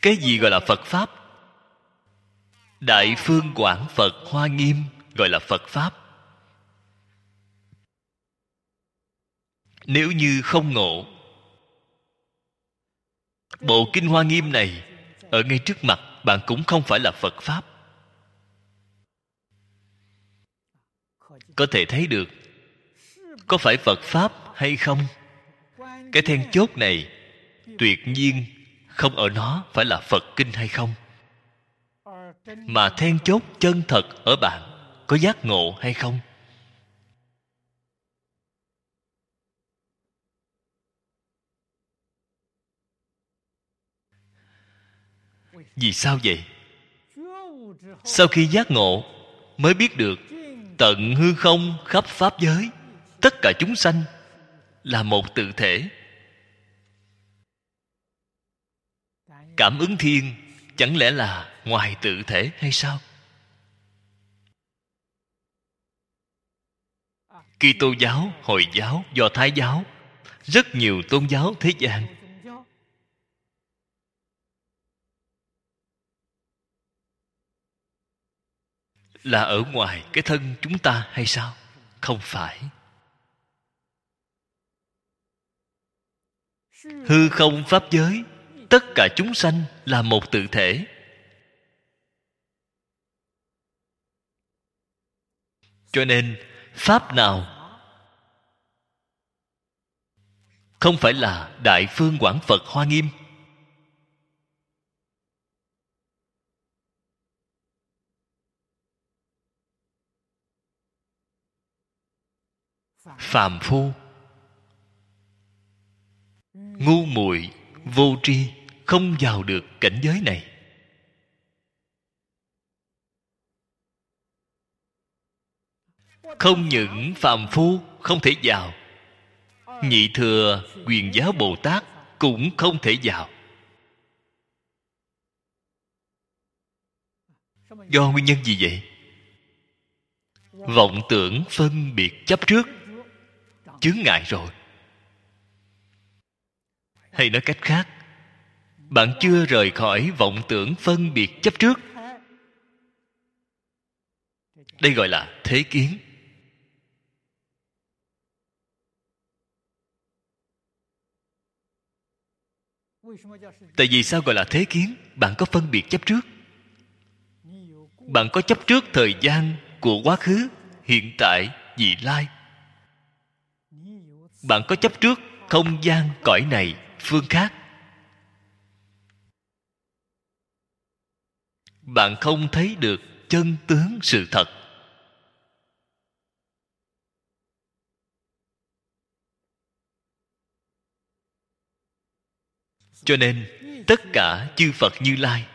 Cái gì gọi là Phật Pháp? Đại Phương Quảng Phật Hoa Nghiêm gọi là Phật Pháp. Nếu như không ngộ bộ Kinh Hoa Nghiêm này ở ngay trước mặt, bạn cũng không phải là Phật Pháp. Có thể thấy được có phải Phật Pháp hay không. Cái then chốt này tuyệt nhiên không ở nó phải là Phật Kinh hay không, mà then chốt chân thật ở bạn có giác ngộ hay không. Vì sao vậy? Sau khi giác ngộ mới biết được tận hư không khắp pháp giới, tất cả chúng sanh là một tự thể. Cảm ứng thiên chẳng lẽ là ngoài tự thể hay sao? Kitô giáo, Hồi giáo, Do Thái giáo, rất nhiều tôn giáo thế gian là ở ngoài cái thân chúng ta hay sao? Không phải. Hư không pháp giới, tất cả chúng sanh là một tự thể. Cho nên pháp nào không phải là Đại Phương Quảng Phật Hoa Nghiêm? Phàm phu, ngu muội, vô tri, không vào được cảnh giới này. Không những phàm phu không thể vào, Nhị Thừa Quyền Giáo Bồ Tát cũng không thể vào. Do nguyên nhân gì vậy? Vọng tưởng phân biệt chấp trước chướng ngại rồi. Hay nói cách khác, bạn chưa rời khỏi vọng tưởng phân biệt chấp trước. Đây gọi là thế kiến. Tại vì sao gọi là thế kiến? Bạn có phân biệt chấp trước. Bạn có chấp trước thời gian của quá khứ, hiện tại, vị lai. Bạn có chấp trước không gian cõi này, phương khác. Bạn không thấy được chân tướng sự thật. Cho nên tất cả chư Phật Như Lai,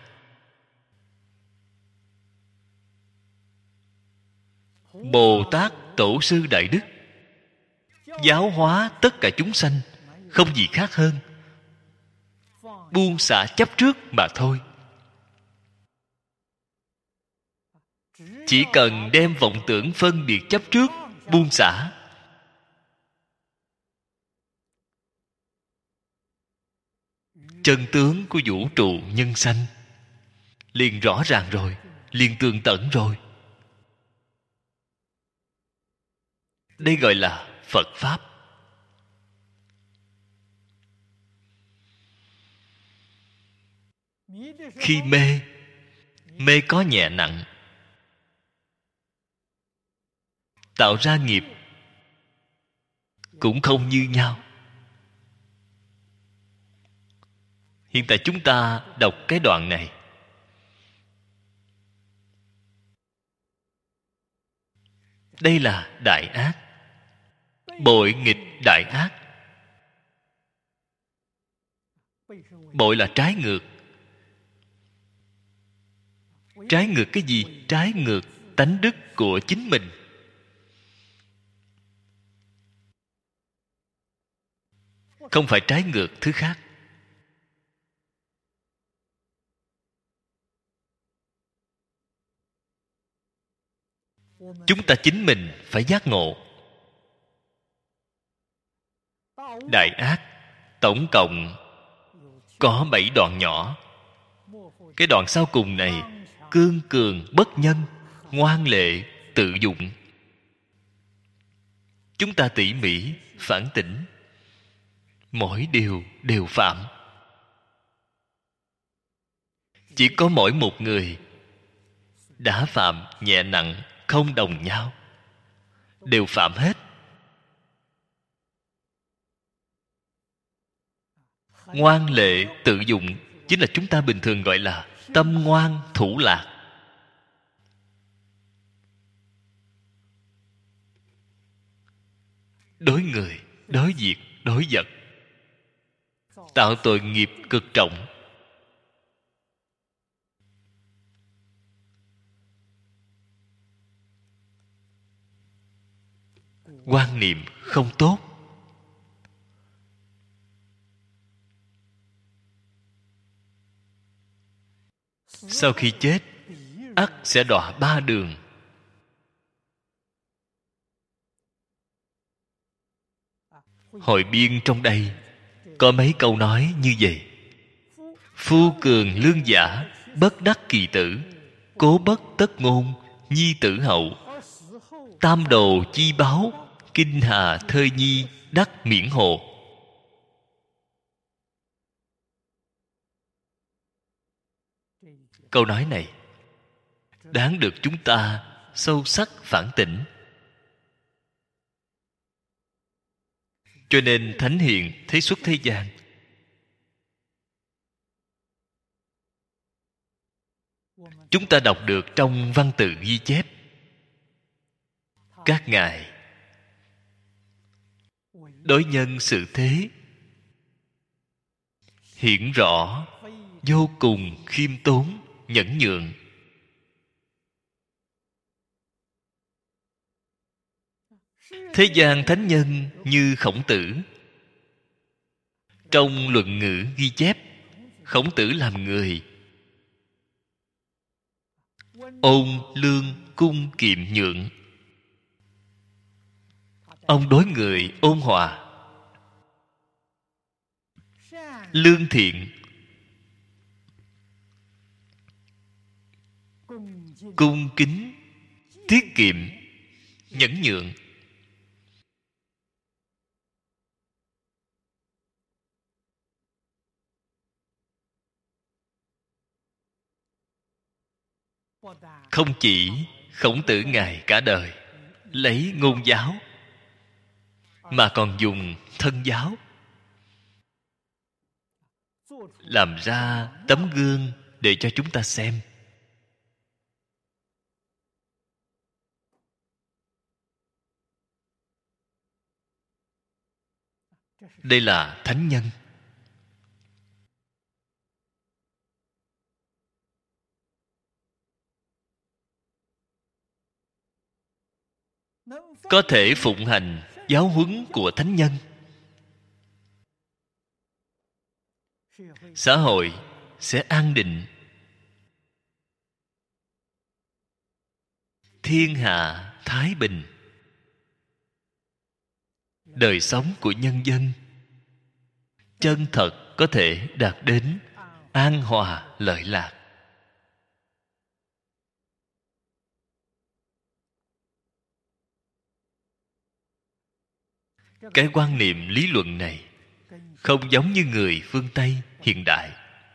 Bồ Tát Tổ sư Đại Đức giáo hóa tất cả chúng sanh, không gì khác hơn buông xả chấp trước mà thôi. Chỉ cần đem vọng tưởng phân biệt chấp trước buông xả, chân tướng của vũ trụ nhân sanh liền rõ ràng rồi, liền tường tận rồi. Đây gọi là Phật Pháp. Khi mê, mê có nhẹ nặng, tạo ra nghiệp cũng không như nhau. Hiện tại chúng ta đọc cái đoạn này, đây là đại ác, bội nghịch đại ác. Bội là trái ngược. Trái ngược cái gì? Trái ngược tánh đức của chính mình. Không phải trái ngược thứ khác. Chúng ta chính mình phải giác ngộ. Đại ác tổng cộng có 7 đoạn nhỏ. Cái đoạn sau cùng này: cương cường bất nhân, ngoan lệ tự dụng. Chúng ta tỉ mỉ phản tỉnh, mỗi điều đều phạm. Chỉ có mỗi một người đã phạm nhẹ nặng không đồng nhau, đều phạm hết. Ngoan lệ tự dụng chính là chúng ta bình thường gọi là tâm ngoan thủ lạc. Đối người, đối việc, đối vật, tạo tội nghiệp cực trọng. Quan niệm không tốt. Sau khi chết, ắt sẽ đọa ba đường. Hội biên trong đây có mấy câu nói như vậy: phu cường lương giả, bất đắc kỳ tử, cố bất tất ngôn, nhi tử hậu, tam đồ chi báo, kinh hà thơ nhi, đắc miễn hồ. Câu nói này đáng được chúng ta sâu sắc phản tỉnh. Cho nên Thánh Hiền thấy xuất thế gian, chúng ta đọc được trong văn tự ghi chép, các ngài đối nhân xử thế hiển rõ, vô cùng khiêm tốn, nhẫn nhượng. Thế gian thánh nhân như Khổng Tử, trong Luận Ngữ ghi chép, Khổng Tử làm người ôn lương cung kiệm nhượng. Ông đối người ôn hòa, lương thiện, cung kính, tiết kiệm, nhẫn nhượng. Không chỉ Khổng Tử ngài cả đời lấy ngôn giáo, mà còn dùng thân giáo làm ra tấm gương để cho chúng ta xem. Đây là thánh nhân. Có thể phụng hành giáo huấn của thánh nhân, xã hội sẽ an định, thiên hạ thái bình, đời sống của nhân dân chân thật có thể đạt đến an hòa lợi lạc. Cái quan niệm lý luận này không giống như người phương Tây hiện đại.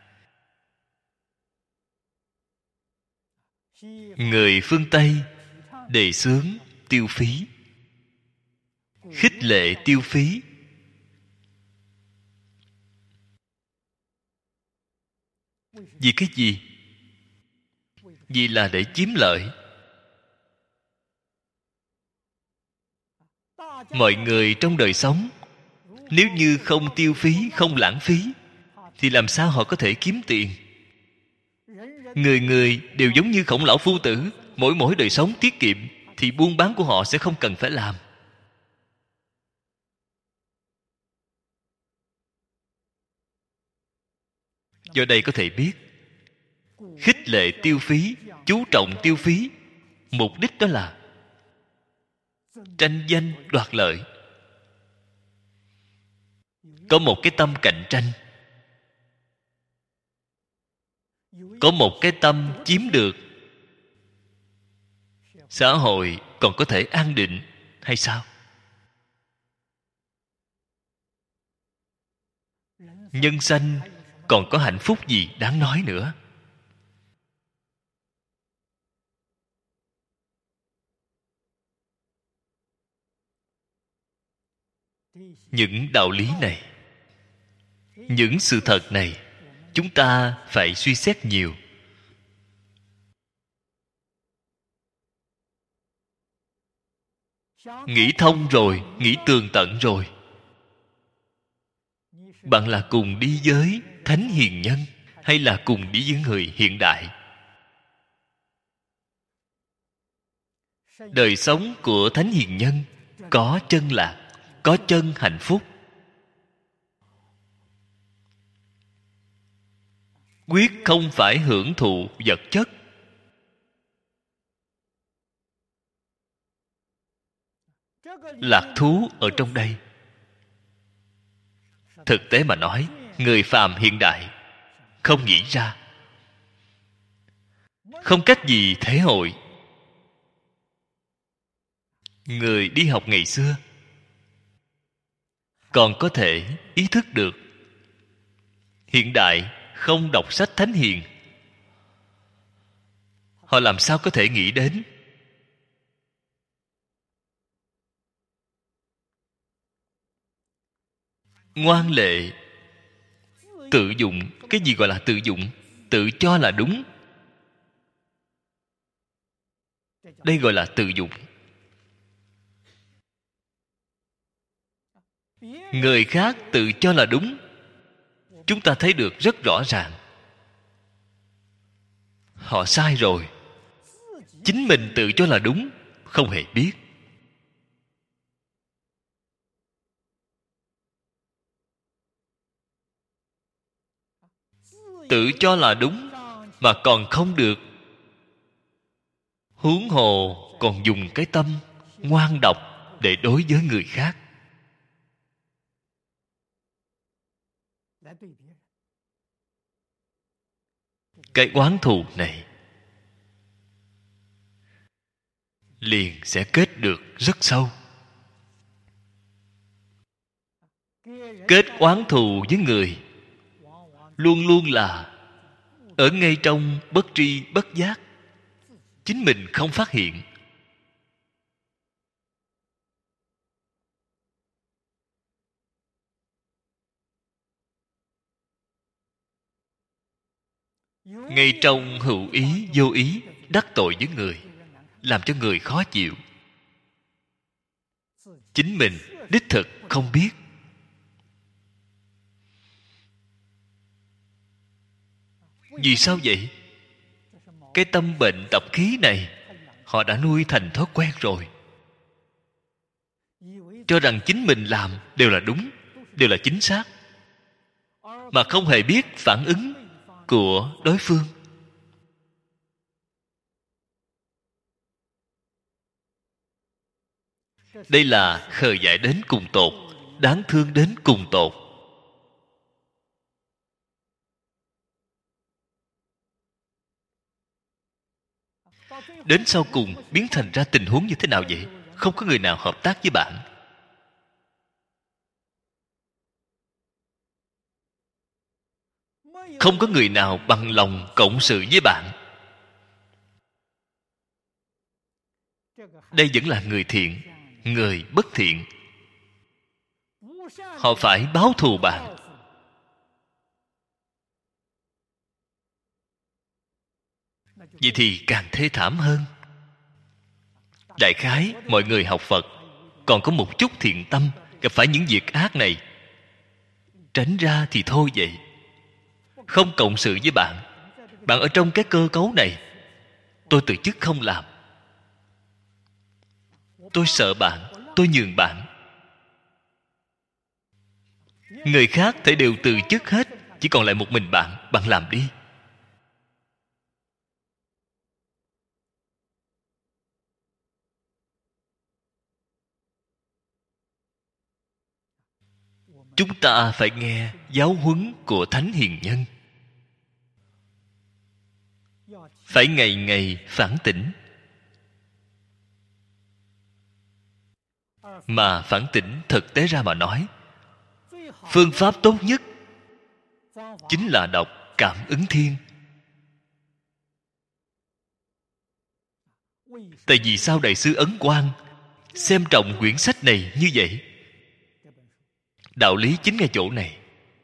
Người phương Tây đề xướng tiêu phí, khích lệ tiêu phí. Vì cái gì? Vì là để chiếm lợi. Mọi người trong đời sống, nếu như không tiêu phí, không lãng phí, thì làm sao họ có thể kiếm tiền? Người người đều giống như Khổng Lão Phu Tử, mỗi đời sống tiết kiệm, thì buôn bán của họ sẽ không cần phải làm. Do đây có thể biết, khích lệ tiêu phí, chú trọng tiêu phí, mục đích đó là tranh danh đoạt lợi. Có một cái tâm cạnh tranh, có một cái tâm chiếm được, xã hội còn có thể an định hay sao? Nhân sanh còn có hạnh phúc gì đáng nói nữa? Những đạo lý này, những sự thật này, chúng ta phải suy xét nhiều. Nghĩ thông rồi, nghĩ tường tận rồi, bạn là cùng đi với thánh hiền nhân hay là cùng đi với người hiện đại? Đời sống của thánh hiền nhân có chân lạc, có chân hạnh phúc, quyết không phải hưởng thụ vật chất. Lạc thú ở trong đây, thực tế mà nói, người phàm hiện đại không nghĩ ra, không cách gì thể hội. Người đi học ngày xưa còn có thể ý thức được, hiện đại không đọc sách thánh hiền, họ làm sao có thể nghĩ đến? Ngoan lệ, tự dụng. Cái gì gọi là tự dụng? Tự cho là đúng, đây gọi là tự dụng. Người khác tự cho là đúng, chúng ta thấy được rất rõ ràng, họ sai rồi. Chính mình tự cho là đúng, không hề biết. Tự cho là đúng mà còn không được, huống hồ còn dùng cái tâm ngoan độc để đối với người khác. Cái oán thù này liền sẽ kết được rất sâu. Kết oán thù với người luôn luôn là ở ngay trong bất tri bất giác, chính mình không phát hiện. Ngay trong hữu ý vô ý đắc tội với người, làm cho người khó chịu, chính mình đích thực không biết. Vì sao vậy? Cái tâm bệnh tập khí này họ đã nuôi thành thói quen rồi, cho rằng chính mình làm đều là đúng, đều là chính xác, mà không hề biết phản ứng của đối phương. Đây là khờ dại đến cùng tột, đáng thương đến cùng tột. Đến sau cùng biến thành ra tình huống như thế nào vậy? Không có người nào hợp tác với bạn, không có người nào bằng lòng cộng sự với bạn. Đây vẫn là người thiện. Người bất thiện, họ phải báo thù bạn. Vậy thì càng thê thảm hơn. Đại khái mọi người học Phật còn có một chút thiện tâm, gặp phải những việc ác này, tránh ra thì thôi vậy, không cộng sự với bạn. Bạn ở trong cái cơ cấu này, tôi từ chức không làm, tôi sợ bạn, tôi nhường bạn. Người khác thể đều từ chức hết, chỉ còn lại một mình bạn, bạn làm đi. Chúng ta phải nghe giáo huấn của thánh hiền nhân. phải ngày ngày phản tỉnh. Mà phản tỉnh thực tế ra mà nói, phương pháp tốt nhất chính là đọc Cảm Ứng Thiên. Tại vì sao Đại sư Ấn Quang xem trọng quyển sách này như vậy? Đạo lý chính ngay chỗ này.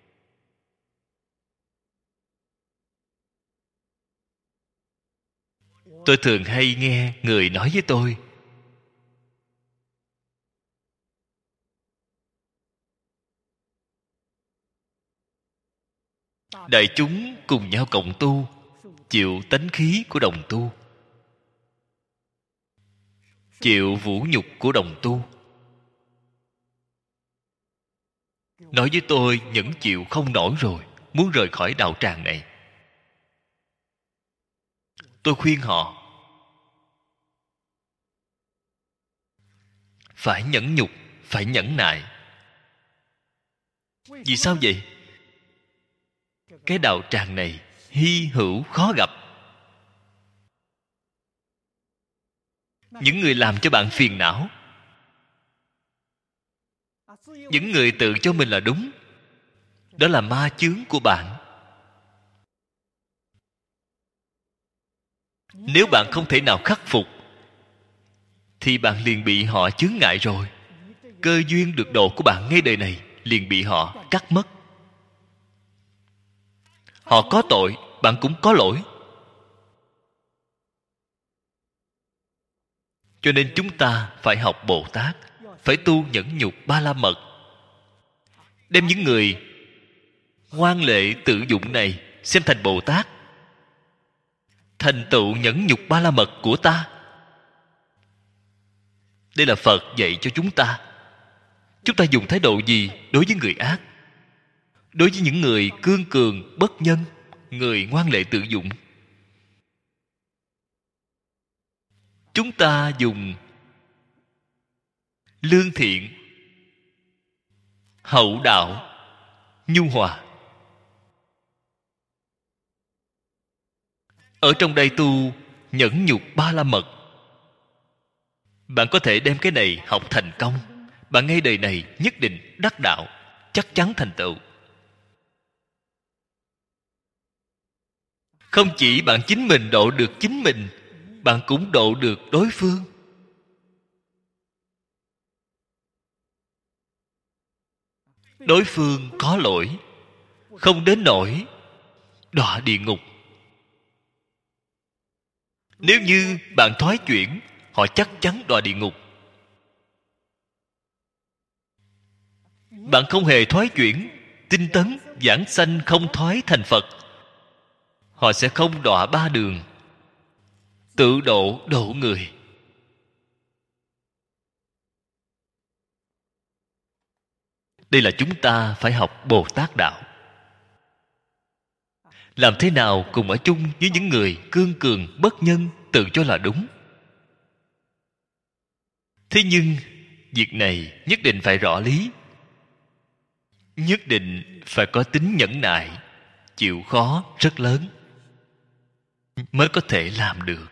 Tôi thường hay nghe người nói với tôi, đại chúng cùng nhau cộng tu, chịu tánh khí của đồng tu, chịu vũ nhục của đồng tu. Nói với tôi nhẫn chịu không nổi rồi, muốn rời khỏi đạo tràng này. Tôi khuyên họ phải nhẫn nhục, phải nhẫn nại. Vì sao vậy? Cái đạo tràng này hy hữu khó gặp. Những người làm cho bạn phiền não, những người tự cho mình là đúng, đó là ma chướng của bạn. Nếu bạn không thể nào khắc phục thì bạn liền bị họ chướng ngại rồi. Cơ duyên được độ của bạn ngay đời này liền bị họ cắt mất. Họ có tội, bạn cũng có lỗi. Cho nên chúng ta phải học Bồ Tát, phải tu nhẫn nhục ba la mật, đem những người ngoan lệ tự dụng này xem thành Bồ Tát, thành tựu nhẫn nhục ba la mật của ta. Đây là Phật dạy cho chúng ta. Chúng ta dùng thái độ gì đối với người ác, đối với những người cương cường bất nhân, người ngoan lệ tự dụng? Chúng ta dùng lương thiện, hậu đạo, nhu hòa. Ở trong đây tu nhẫn nhục ba la mật, bạn có thể đem cái này học thành công. Bạn ngay đời này nhất định đắc đạo, chắc chắn thành tựu. Không chỉ bạn chính mình độ được chính mình, bạn cũng độ được đối phương. Đối phương có lỗi, không đến nỗi đọa địa ngục. Nếu như bạn thoái chuyển, họ chắc chắn đọa địa ngục. Bạn không hề thoái chuyển, tinh tấn, giảng sanh không thoái thành Phật, họ sẽ không đọa ba đường, tự độ độ người. Đây là chúng ta phải học Bồ Tát đạo. Làm thế nào cùng ở chung với những người cương cường bất nhân, tự cho là đúng. Thế nhưng việc này nhất định phải rõ lý, nhất định phải có tính nhẫn nại, chịu khó rất lớn mới có thể làm được.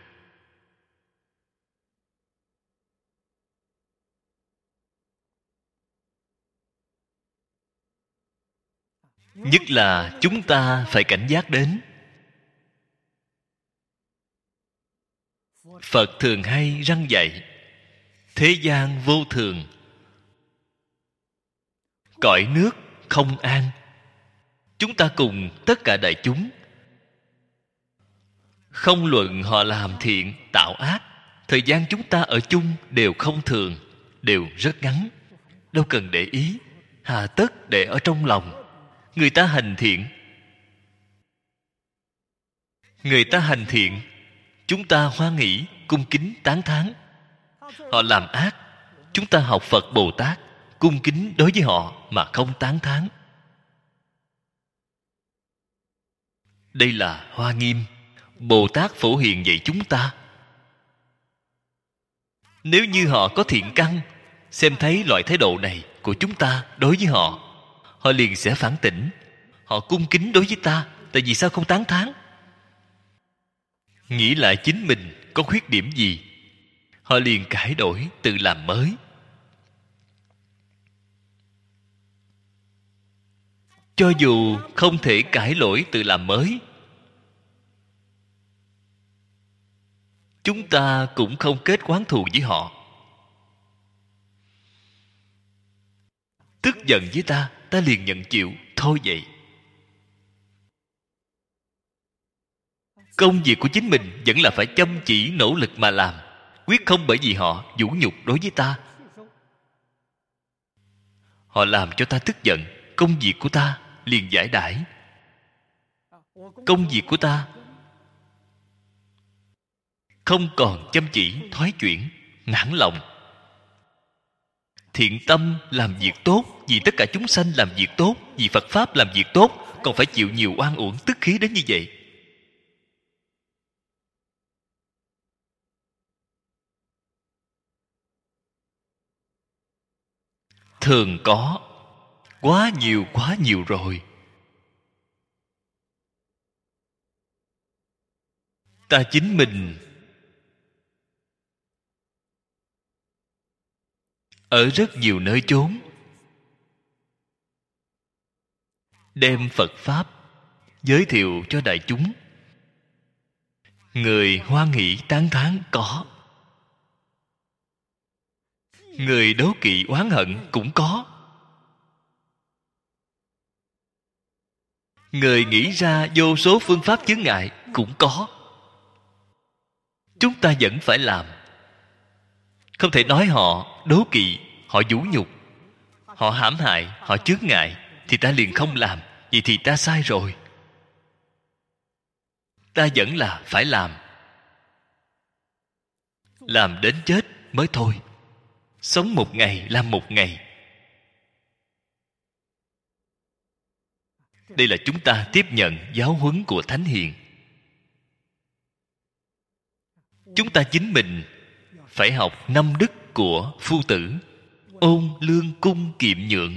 Nhất là chúng ta phải cảnh giác đến. Phật thường hay răn dạy, thế gian vô thường, cõi nước không an. Chúng ta cùng tất cả đại chúng, không luận họ làm thiện tạo ác, thời gian chúng ta ở chung đều không thường, đều rất ngắn. Đâu cần để ý, hà tất để ở trong lòng. Người ta hành thiện, người ta hành thiện, chúng ta hoan hỷ, cung kính, tán thán. Họ làm ác, chúng ta học Phật Bồ Tát, cung kính đối với họ mà không tán thán. Đây là Hoa Nghiêm, Bồ Tát Phổ Hiền dạy chúng ta. Nếu như họ có thiện căn, xem thấy loại thái độ này của chúng ta đối với họ, họ liền sẽ phản tỉnh. Họ cung kính đối với ta, tại vì sao không tán thán? nghĩ lại chính mình có khuyết điểm gì, họ liền cải đổi, tự làm mới. Cho dù không thể cải lỗi tự làm mới, chúng ta cũng không kết oán thù với họ. Tức giận với ta, ta liền nhận chịu, thôi vậy. Công việc của chính mình vẫn là phải chăm chỉ nỗ lực mà làm, quyết không bởi vì họ vũ nhục đối với ta, họ làm cho ta tức giận, công việc của ta liền giải đãi. Công việc của ta không còn chăm chỉ, thoái chuyển, nản lòng. Thiện tâm làm việc tốt, vì tất cả chúng sanh làm việc tốt, vì Phật Pháp làm việc tốt, còn phải chịu nhiều oan uổng tức khí đến như vậy. Thường có, quá nhiều rồi. Ta chính mình ở rất nhiều nơi chốn đem Phật Pháp giới thiệu cho đại chúng. Người hoan hỷ tán thán có, người đố kỵ oán hận cũng có, người nghĩ ra vô số phương pháp chướng ngại cũng có. Chúng ta vẫn phải làm. Không thể nói họ đố kỵ, họ vũ nhục, họ hãm hại, họ chướng ngại thì ta liền không làm. Vậy thì ta sai rồi. Ta vẫn là phải làm đến chết mới thôi. Sống một ngày làm một ngày. Đây là chúng ta tiếp nhận giáo huấn của Thánh Hiền. Chúng ta chính mình phải học năm đức của Phu Tử: ôn, lương, cung, kiệm, nhượng.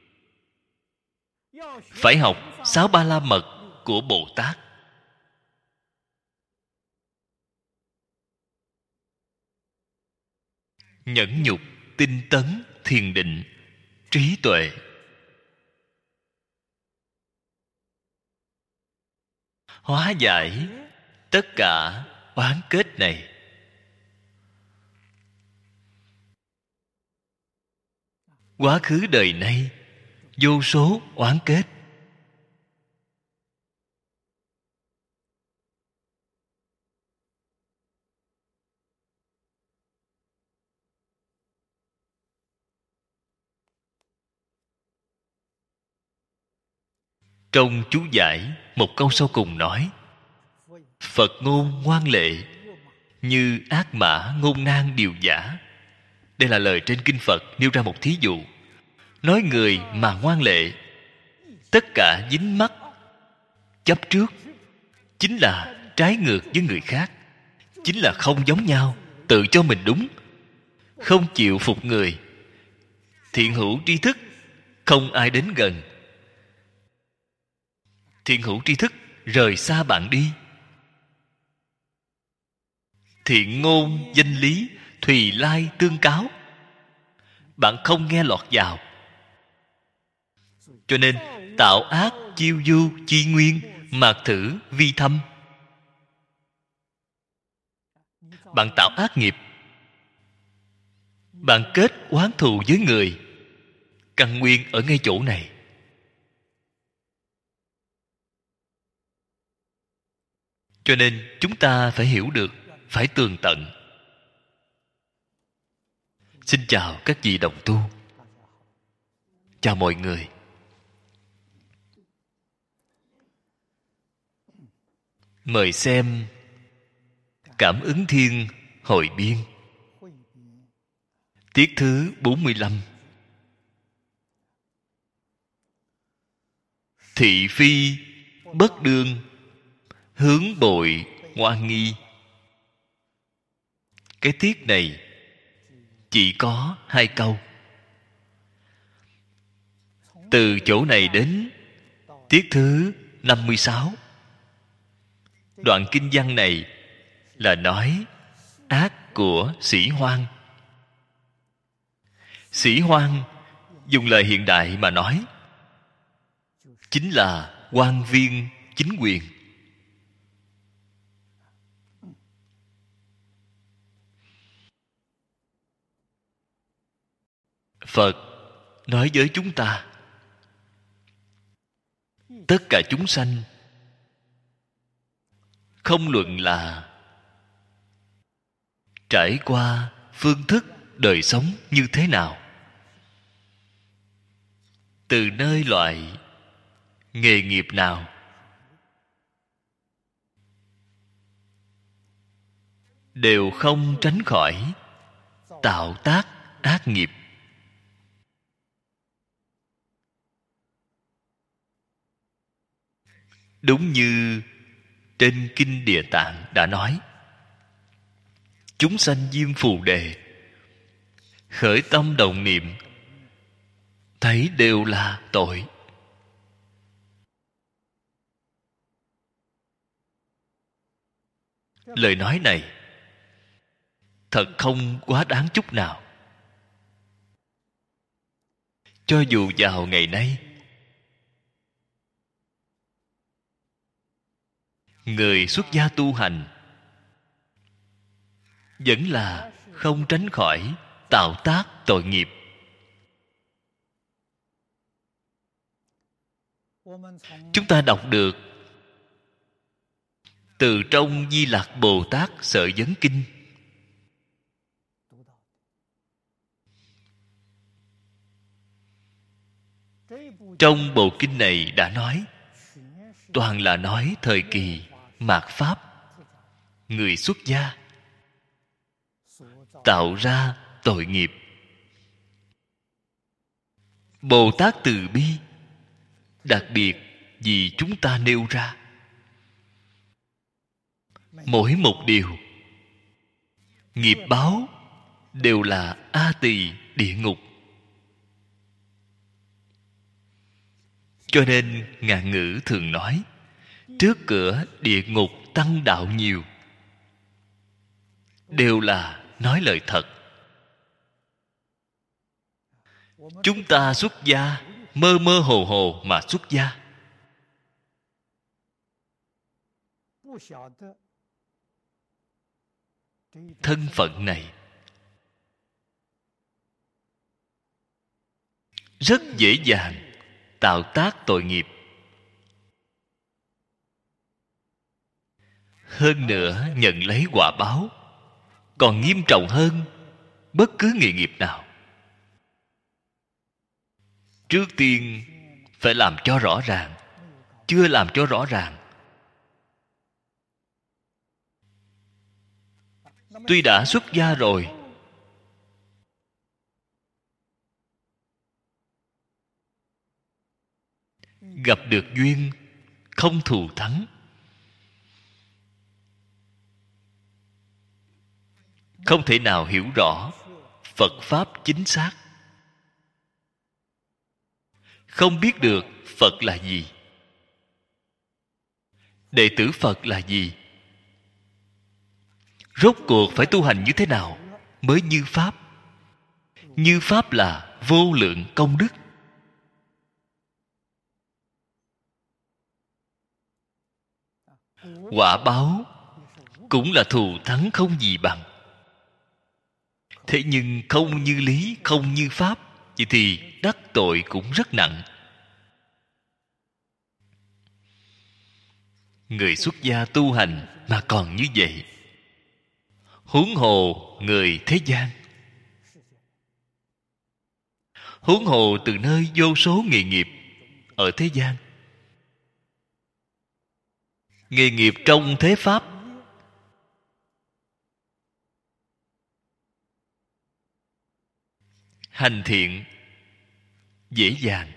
Phải học 6 Ba La Mật của Bồ Tát. Nhẫn nhục, tinh tấn, thiền định, trí tuệ. Hóa giải tất cả oán kết này. Quá khứ đời nay vô số oán kết. Trong chú giải, một câu sau cùng nói: Phật ngôn ngoan lệ, như ác mã ngôn ngang điều giả. Đây là lời trên kinh Phật nêu ra một thí dụ. Nói người mà ngoan lệ, tất cả dính mắc chấp trước, chính là trái ngược với người khác, chính là không giống nhau, tự cho mình đúng, không chịu phục người. Thiện hữu tri thức, không ai đến gần. Thiện hữu tri thức rời xa bạn đi. Thiện ngôn danh lý, thùy lai tương cáo, bạn không nghe lọt vào. Cho nên tạo ác chiêu du chi nguyên, mạt thử vi thâm. Bạn tạo ác nghiệp, bạn kết oán thù với người, căn nguyên ở ngay chỗ này. Cho nên chúng ta phải hiểu được, phải tường tận. Xin chào các vị đồng tu. Chào mọi người. Mời xem Cảm ứng Thiên Hội Biên, tiết thứ 45. Thị phi bất đương, hướng bội ngoan nghi. Cái tiết này chỉ có 2 câu. Từ chỗ này đến tiết thứ 56, đoạn kinh văn này là nói ác của sĩ hoang. Sĩ hoang dùng lời hiện đại mà nói chính là quan viên chính quyền. Phật nói với chúng ta, tất cả chúng sanh không luận là trải qua phương thức đời sống như thế nào, từ nơi loại nghề nghiệp nào, đều không tránh khỏi tạo tác ác nghiệp. Đúng như trên Kinh Địa Tạng đã nói, chúng sanh diêm phù đề, khởi tâm động niệm thấy đều là tội. Lời nói này thật không quá đáng chút nào. Cho dù vào ngày nay, người xuất gia tu hành vẫn là không tránh khỏi tạo tác tội nghiệp. Chúng ta đọc được từ trong Di Lặc Bồ Tát Sở Vấn Kinh, trong bộ kinh này đã nói, toàn là nói thời kỳ mạt Pháp, người xuất gia tạo ra tội nghiệp. Bồ Tát từ bi đặc biệt vì chúng ta nêu ra mỗi một điều nghiệp báo đều là A Tỳ địa ngục. Cho nên ngạn ngữ thường nói, trước cửa địa ngục tăng đạo nhiều, đều là nói lời thật. Chúng ta xuất gia, mơ mơ hồ hồ mà xuất gia, thân phận này rất dễ dàng tạo tác tội nghiệp. Hơn nữa nhận lấy quả báo còn nghiêm trọng hơn bất cứ nghề nghiệp nào. Trước tiên phải làm cho rõ ràng. Chưa làm cho rõ ràng, tuy đã xuất gia rồi, gặp được duyên không thù thắng, không thể nào hiểu rõ Phật Pháp chính xác, không biết được Phật là gì, đệ tử Phật là gì, rốt cuộc phải tu hành như thế nào mới như Pháp. Như Pháp là vô lượng công đức. Quả báo cũng là thù thắng không gì bằng. Thế nhưng không như lý, không như Pháp, vậy thì đắc tội cũng rất nặng. Người xuất gia tu hành mà còn như vậy, huống hồ người thế gian, huống hồ từ nơi vô số nghề nghiệp ở thế gian. Nghề nghiệp trong thế Pháp hành thiện dễ dàng,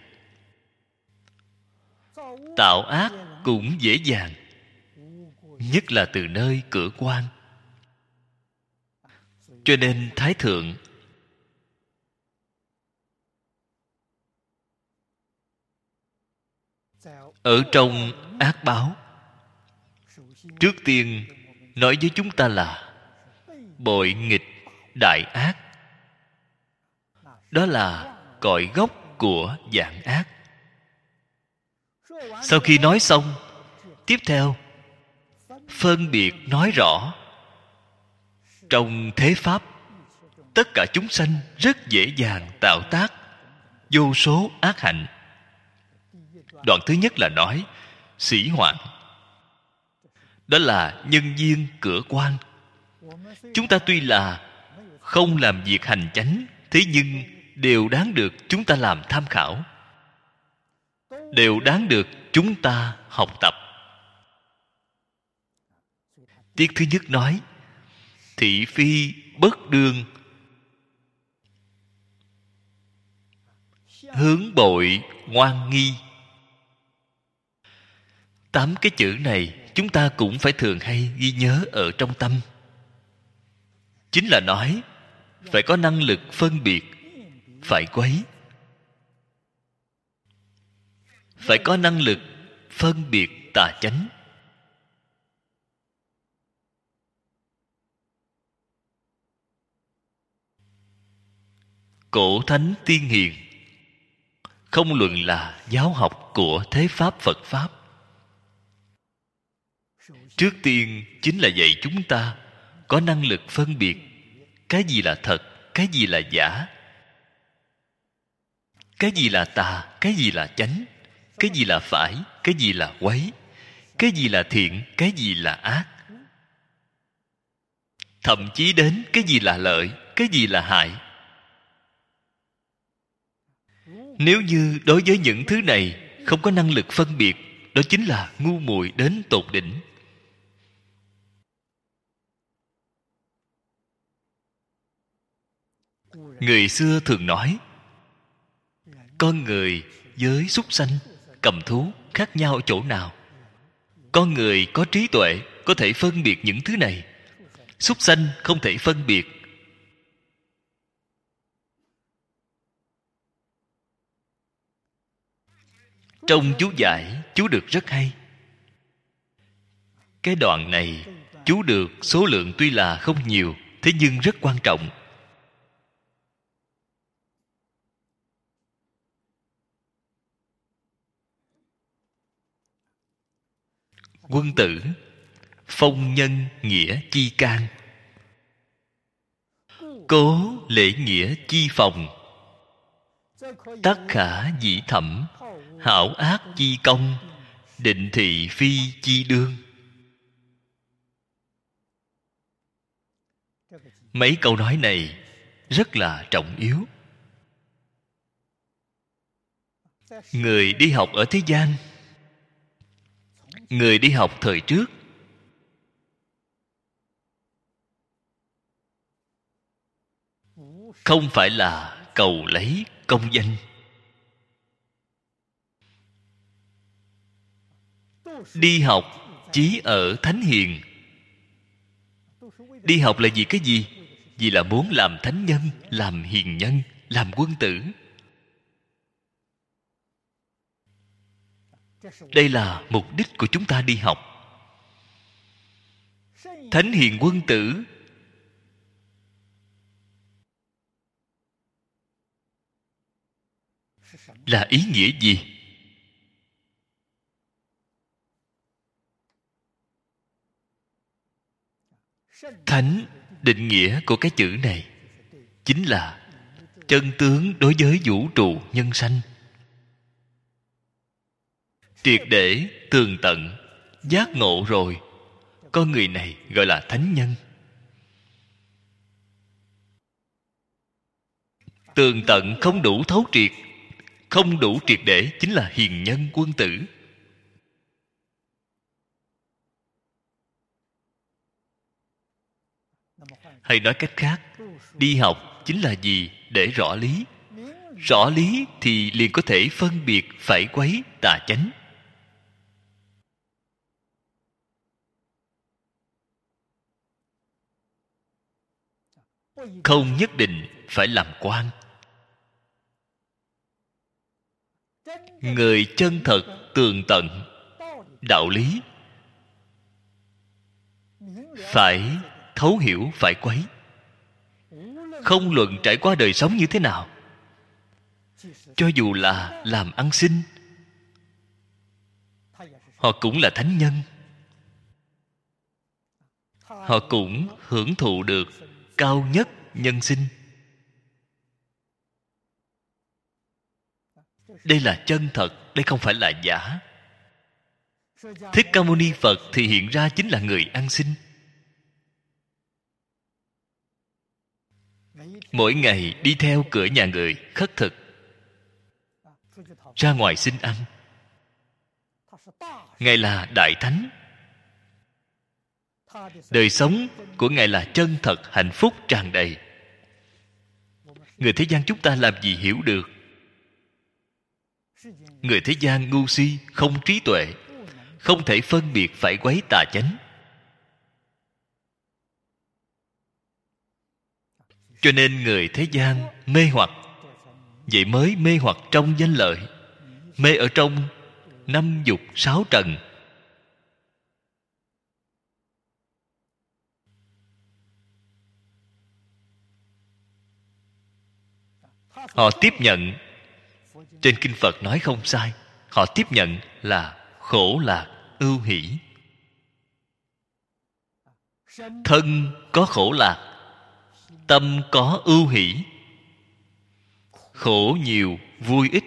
tạo ác cũng dễ dàng, nhất là từ nơi cửa quan. Cho nên Thái Thượng ở trong ác báo, trước tiên nói với chúng ta là bội nghịch đại ác. Đó là cội gốc của vạn ác. Sau khi nói xong, tiếp theo phân biệt nói rõ trong thế pháp tất cả chúng sanh rất dễ dàng tạo tác vô số ác hạnh. Đoạn thứ nhất là nói sĩ hoạn. Đó là nhân duyên cửa quan. Chúng ta tuy là không làm việc hành chánh, thế nhưng đều đáng được chúng ta làm tham khảo, đều đáng được chúng ta học tập. Tiết thứ nhất nói thị phi bất đương, hướng bội ngoan nghi. 8 cái chữ này chúng ta cũng phải thường hay ghi nhớ ở trong tâm. Chính là nói phải có năng lực phân biệt phải quấy, phải có năng lực phân biệt tà chánh. Cổ thánh tiên hiền không luận là giáo học của thế pháp Phật pháp, trước tiên chính là dạy chúng ta có năng lực phân biệt cái gì là thật, cái gì là giả, cái gì là tà, cái gì là chánh, cái gì là phải, cái gì là quấy, cái gì là thiện, cái gì là ác, thậm chí đến cái gì là lợi, cái gì là hại. Nếu như đối với những thứ này không có năng lực phân biệt, đó chính là ngu muội đến tột đỉnh. Người xưa thường nói con người với súc sanh, cầm thú khác nhau ở chỗ nào? Con người có trí tuệ, có thể phân biệt những thứ này. Súc sanh không thể phân biệt. Trong chú giải, chú được rất hay. Cái đoạn này chú được số lượng tuy là không nhiều, thế nhưng rất quan trọng. Quân tử phong nhân nghĩa chi can, cố lễ nghĩa chi phòng, tắc khả dĩ thẩm, hảo ác chi công, định thị phi chi đương. Mấy câu nói này rất là trọng yếu. Người đi học ở thế gian, người đi học thời trước, không phải là cầu lấy công danh. Đi học chí ở thánh hiền. Đi học là vì cái gì? Vì là muốn làm thánh nhân, làm hiền nhân, làm quân tử. Đây là mục đích của chúng ta đi học. Thánh hiền quân tử là ý nghĩa gì? Thánh định nghĩa của cái chữ này chính là chân tướng đối với vũ trụ nhân sanh, triệt để tường tận giác ngộ rồi, con người này gọi là thánh nhân. Tường tận không đủ thấu triệt, không đủ triệt để chính là hiền nhân quân tử. Hay nói cách khác, đi học chính là gì? Để rõ lý. Rõ lý thì liền có thể phân biệt phải quấy tà chánh. Không nhất định phải làm quan. Người chân thật tường tận đạo lý, phải thấu hiểu, phải quấy. Không luận trải qua đời sống như thế nào, cho dù là làm ăn xin, họ cũng là thánh nhân. Họ cũng hưởng thụ được cao nhất nhân sinh. Đây là chân thật, đây không phải là giả. Thích Ca Mâu Ni Phật thì hiện ra chính là người ăn xin. Mỗi ngày đi theo cửa nhà người khất thực, ra ngoài xin ăn. Ngài là Đại Thánh. Đời sống của Ngài là chân thật, hạnh phúc, tràn đầy. Người thế gian chúng ta làm gì hiểu được? Người thế gian ngu si, không trí tuệ, không thể phân biệt phải quấy tà chánh. Cho nên người thế gian mê hoặc. Vậy mới mê hoặc trong danh lợi, mê ở trong năm dục sáu trần. Họ tiếp nhận, trên kinh Phật nói không sai, họ tiếp nhận là khổ lạc ưu hỷ. Thân có khổ lạc, tâm có ưu hỷ. Khổ nhiều vui ít,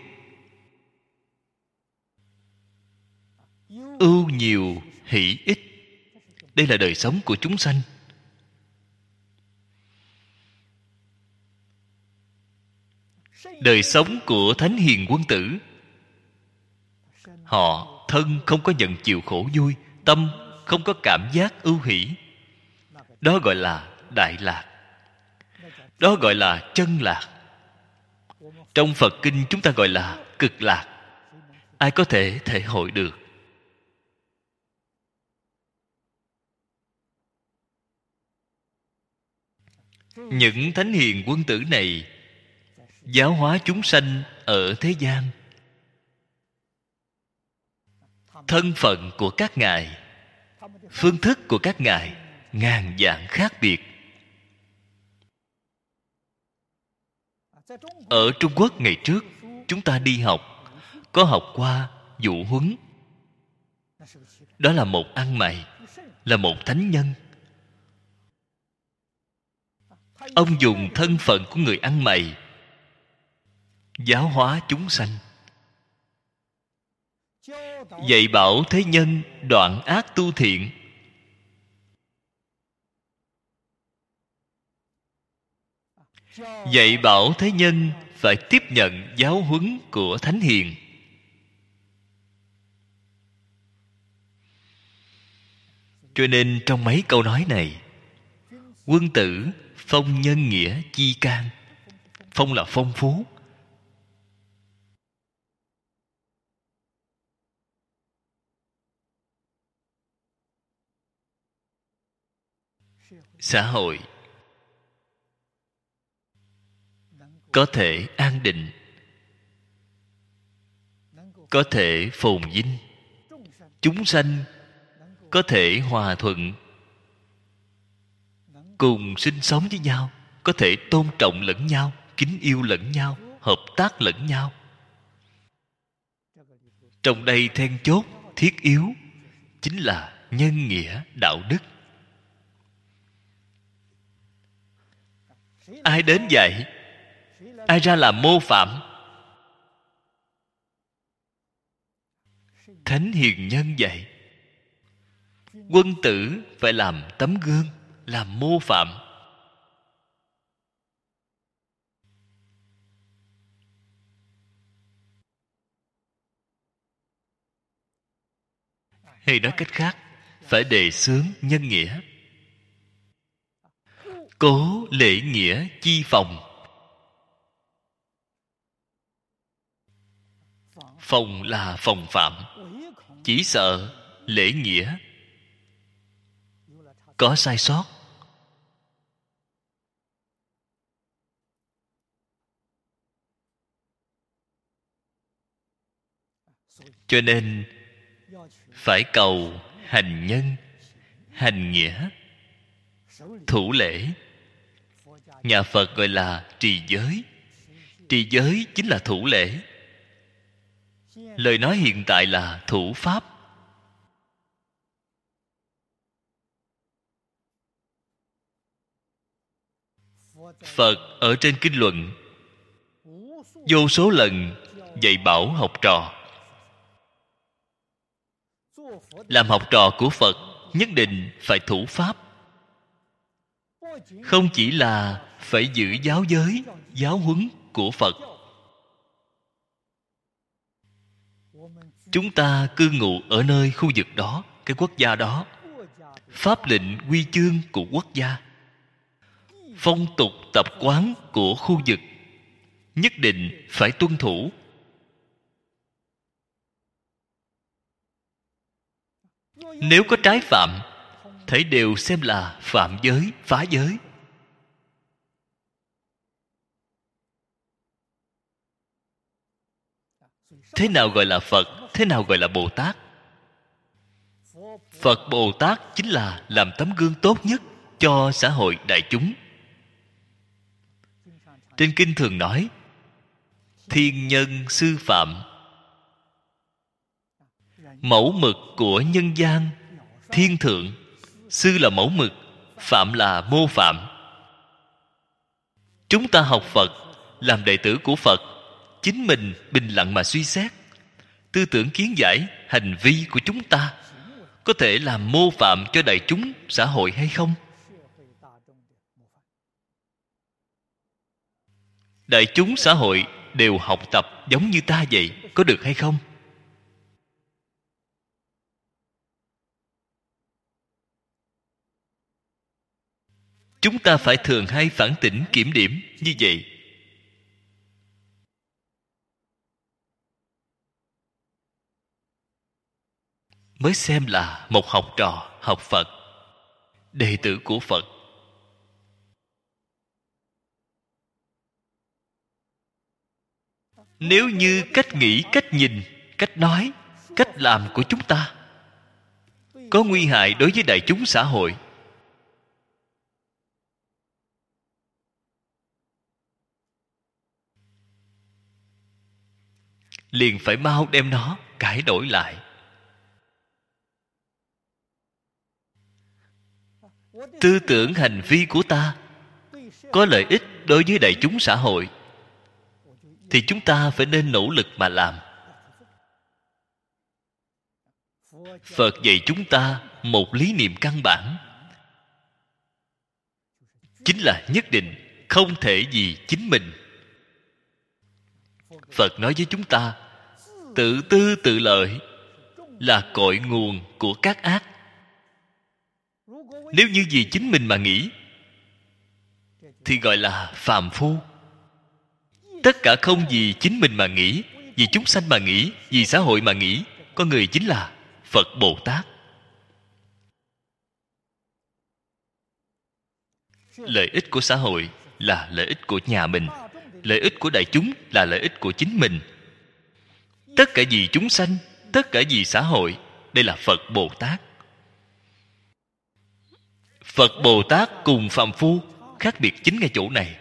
ưu nhiều hỷ ít. Đây là đời sống của chúng sanh. Đời sống của thánh hiền quân tử, họ thân không có nhận chịu khổ vui, tâm không có cảm giác ưu hỷ. Đó gọi là đại lạc. Đó gọi là chân lạc. Trong Phật kinh chúng ta gọi là cực lạc. Ai có thể thể hội được? Những thánh hiền quân tử này giáo hóa chúng sanh ở thế gian. Thân phận của các ngài, phương thức của các ngài ngàn vạn khác biệt. Ở Trung Quốc ngày trước, chúng ta đi học, có học qua dụ huấn. Đó là một ăn mày, là một thánh nhân. Ông dùng thân phận của người ăn mày giáo hóa chúng sanh, dạy bảo thế nhân đoạn ác tu thiện. Dạy bảo thế nhân phải tiếp nhận giáo huấn của thánh hiền. Cho nên trong mấy câu nói này, quân tử phong nhân nghĩa chi can. Phong là phong phú. Xã hội có thể an định, có thể phồn vinh, chúng sanh có thể hòa thuận, cùng sinh sống với nhau, có thể tôn trọng lẫn nhau, kính yêu lẫn nhau, hợp tác lẫn nhau. Trong đây then chốt thiết yếu chính là nhân nghĩa đạo đức. Ai đến dạy? Ai ra làm mô phạm? Thánh hiền nhân dạy. Quân tử phải làm tấm gương, làm mô phạm. Hay nói cách khác, phải đề xướng nhân nghĩa. Cố lễ nghĩa chi phòng. Phòng là phòng phạm, chỉ sợ lễ nghĩa có sai sót. Cho nên phải cầu hành nhân, hành nghĩa, thủ lễ. Nhà Phật gọi là trì giới. Trì giới chính là thủ lễ. Lời nói hiện tại là thủ pháp. Phật ở trên kinh luận vô số lần dạy bảo học trò. Làm học trò của Phật nhất định phải thủ pháp. Không chỉ là phải giữ giáo giới, giáo huấn của Phật. Chúng ta cư ngụ ở nơi khu vực đó, cái quốc gia đó, pháp lệnh quy chương của quốc gia, phong tục tập quán của khu vực nhất định phải tuân thủ. Nếu có trái phạm, thấy đều xem là phạm giới, phá giới. Thế nào gọi là Phật? Thế nào gọi là Bồ Tát? Phật Bồ Tát chính là làm tấm gương tốt nhất cho xã hội đại chúng. Trên kinh thường nói thiên nhân sư phạm. Mẫu mực của nhân gian, thiên thượng. Sư là mẫu mực, phạm là mô phạm. Chúng ta học Phật, làm đệ tử của Phật, chính mình bình lặng mà suy xét. Tư tưởng kiến giải, hành vi của chúng ta có thể làm mô phạm cho đại chúng xã hội hay không? Đại chúng xã hội đều học tập giống như ta vậy, có được hay không? Chúng ta phải thường hay phản tỉnh kiểm điểm như vậy. Mới xem là một học trò học Phật, đệ tử của Phật. Nếu như cách nghĩ, cách nhìn, cách nói, cách làm của chúng ta có nguy hại đối với đại chúng xã hội, liền phải mau đem nó cải đổi lại. Tư tưởng hành vi của ta có lợi ích đối với đại chúng xã hội, thì chúng ta phải nên nỗ lực mà làm. Phật dạy chúng ta một lý niệm căn bản, chính là nhất định không thể vì chính mình. Phật nói với chúng ta, tự tư tự lợi là cội nguồn của các ác. Nếu như vì chính mình mà nghĩ thì gọi là phàm phu. Tất cả không vì chính mình mà nghĩ, vì chúng sanh mà nghĩ, vì xã hội mà nghĩ, con người chính là Phật Bồ Tát. Lợi ích của xã hội là lợi ích của nhà mình, lợi ích của đại chúng là lợi ích của chính mình. Tất cả vì chúng sanh, tất cả vì xã hội, đây là Phật Bồ Tát. Phật Bồ Tát cùng phàm phu khác biệt chính ngay chỗ này.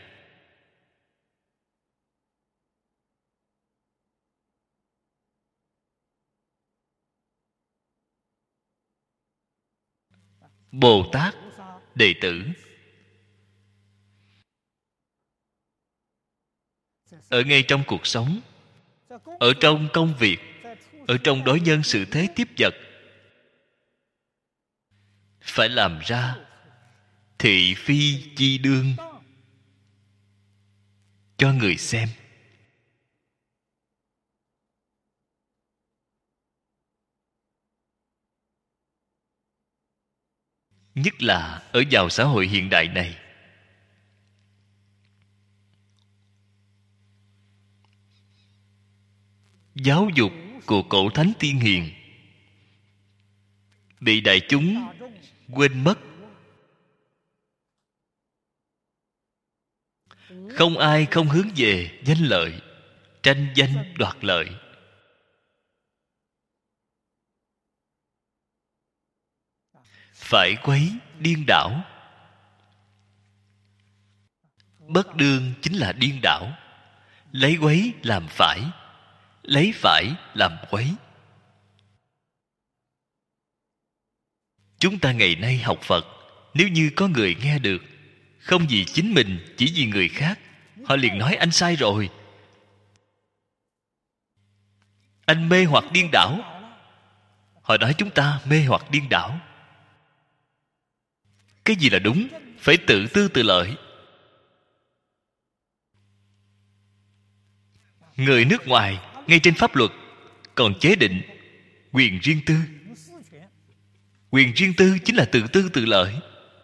Bồ Tát đệ tử ở ngay trong cuộc sống, ở trong công việc, ở trong đối nhân sự thế tiếp vật, phải làm ra thị phi chi đương cho người xem. Nhất là ở vào xã hội hiện đại này, giáo dục của cổ thánh tiên hiền bị đại chúng quên mất. Không ai không hướng về danh lợi, tranh danh đoạt lợi. Phải quấy điên đảo, Bất đương chính là điên đảo. Lấy quấy làm phải, lấy phải làm quấy. Chúng ta ngày nay học Phật, nếu như có người nghe được, không vì chính mình, chỉ vì người khác, họ liền nói anh sai rồi, anh mê hoặc điên đảo. Họ nói chúng ta mê hoặc điên đảo. Cái gì là đúng? Phải tự tư tự lợi. Người nước ngoài ngay trên pháp luật còn chế định quyền riêng tư. Quyền riêng tư chính là tự tư tự lợi.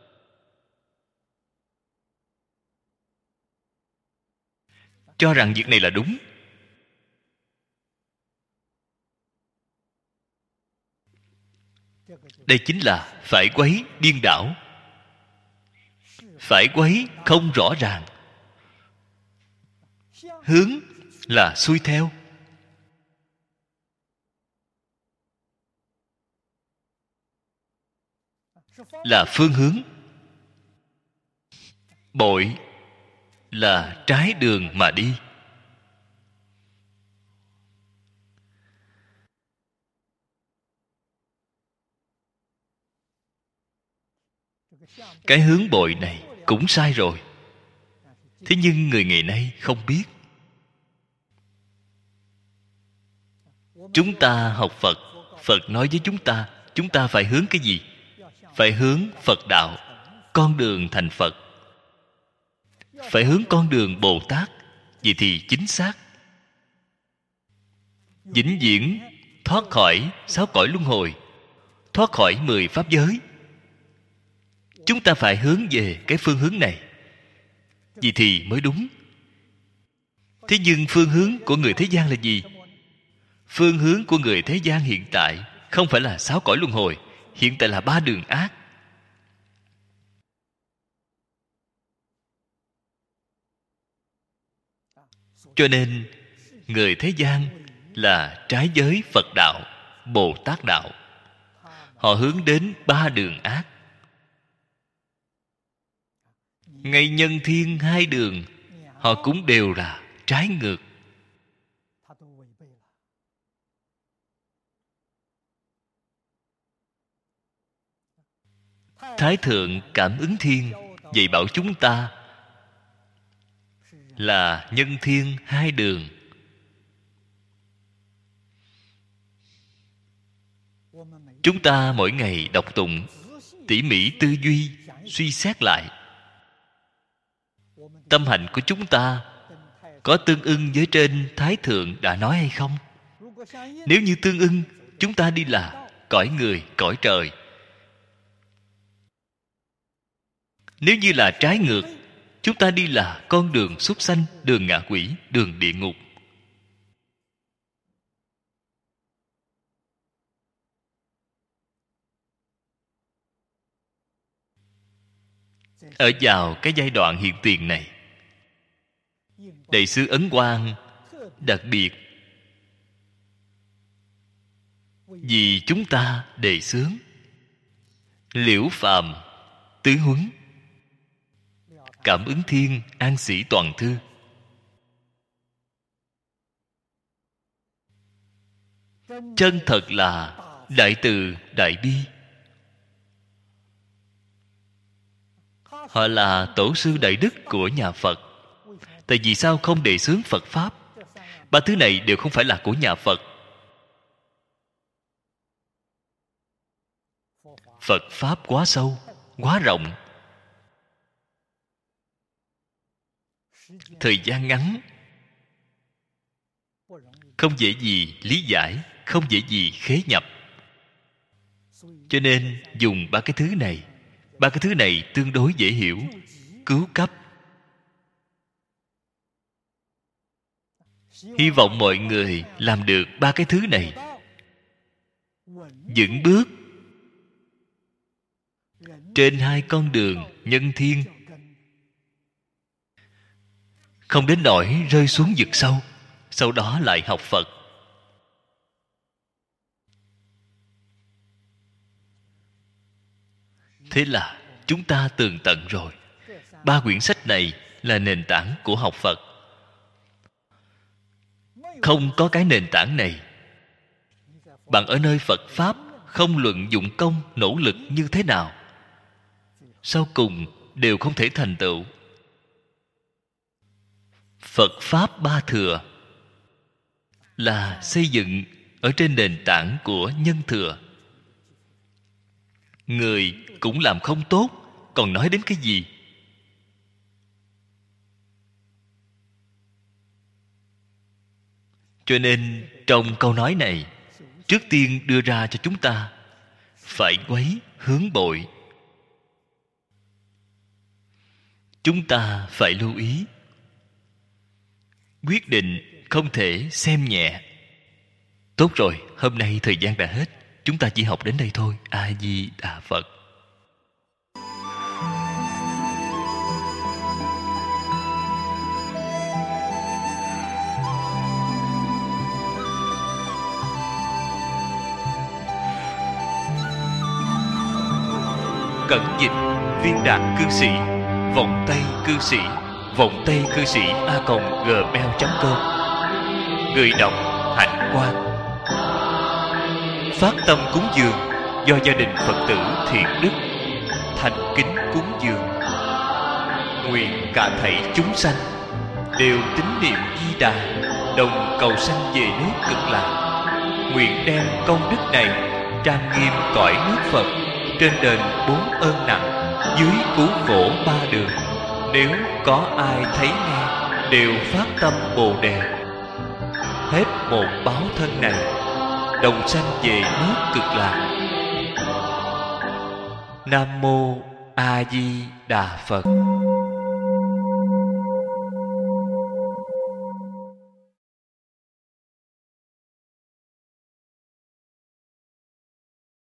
Cho rằng việc này là đúng. Đây chính là phải quấy điên đảo. Phải quấy không rõ ràng. Hướng là xuôi theo. Là phương hướng. Bội là trái đường mà đi. Cái hướng bội này cũng sai rồi. Thế nhưng người ngày nay không biết. Chúng ta học Phật, Phật nói với chúng ta phải hướng cái gì? Phải hướng Phật đạo, con đường thành Phật. Phải hướng con đường Bồ Tát. Vậy thì chính xác. Vĩnh viễn thoát khỏi 6 cõi luân hồi, thoát khỏi 10 pháp giới. Chúng ta phải hướng về cái phương hướng này, vì thì mới đúng. Thế nhưng phương hướng của người thế gian là gì? Phương hướng của người thế gian hiện tại không phải là 6 cõi luân hồi, hiện tại là 3 đường ác. Cho nên người thế gian là trái giới Phật đạo, Bồ Tát đạo. Họ hướng đến 3 đường ác. Ngay nhân thiên 2 đường, họ cũng đều là trái ngược. Thái thượng Cảm Ứng Thiên dạy bảo chúng ta là nhân thiên 2 đường. Chúng ta mỗi ngày đọc tụng, tỉ mỉ tư duy, suy xét lại, tâm hạnh của chúng ta có tương ưng với trên Thái thượng đã nói hay không? Nếu như tương ưng, chúng ta đi là cõi người, cõi trời. Nếu như là trái ngược, chúng ta đi là con đường súc sanh, đường ngạ quỷ, đường địa ngục. Ở vào cái giai đoạn hiện tiền này, Đại sư Ấn Quang đặc biệt vì chúng ta đề xướng Liễu Phàm Tứ Huấn, Cảm Ứng Thiên An Sĩ Toàn Thư. Chân thật là đại từ đại bi. Họ là tổ sư đại đức của nhà Phật. Tại vì sao không đề xướng Phật Pháp? 3 thứ này đều không phải là của nhà Phật. Phật Pháp quá sâu, quá rộng. Thời gian ngắn, không dễ gì lý giải, không dễ gì khế nhập. Cho nên dùng 3 cái thứ này. 3 cái thứ này tương đối dễ hiểu, cứu cấp. Hy vọng mọi người làm được 3 cái thứ này, vững bước trên 2 con đường nhân thiên, không đến nỗi rơi xuống vực sâu, sau đó lại học Phật. Thế là chúng ta tường tận rồi. 3 quyển sách này là nền tảng của học Phật. Không có cái nền tảng này, bạn ở nơi Phật Pháp, không luận dụng công, nỗ lực như thế nào, sau cùng đều không thể thành tựu. Phật Pháp Ba Thừa là xây dựng ở trên nền tảng của nhân thừa. Người cũng làm không tốt, còn nói đến cái gì? Cho nên trong câu nói này, trước tiên đưa ra cho chúng ta phải quấy hướng bội. Chúng ta phải lưu ý, quyết định không thể xem nhẹ. Tốt rồi, hôm nay thời gian đã hết, chúng ta chỉ học đến đây thôi. A Di Đà Phật. Cẩn dịch Viên Đạt Cư Sĩ, Vọng Tây Cư Sĩ, Vọng Tây Cư Sĩ @gmail.com. Người đọc Hạnh Quang. Phát tâm cúng dường do gia đình Phật tử Thiện Đức thành kính cúng dường. Nguyện cả thảy chúng sanh đều tín niệm Di Đà, đồng cầu sanh về nước Cực Lạc. Nguyện đem công đức này trang nghiêm cõi nước Phật, trên đền 4 ơn nặng, dưới cứu khổ 3 đường. Nếu có ai thấy nghe đều phát tâm Bồ Đề, hết một báo thân này, đồng sanh về nước Cực Lạc. Nam Mô A Di Đà Phật.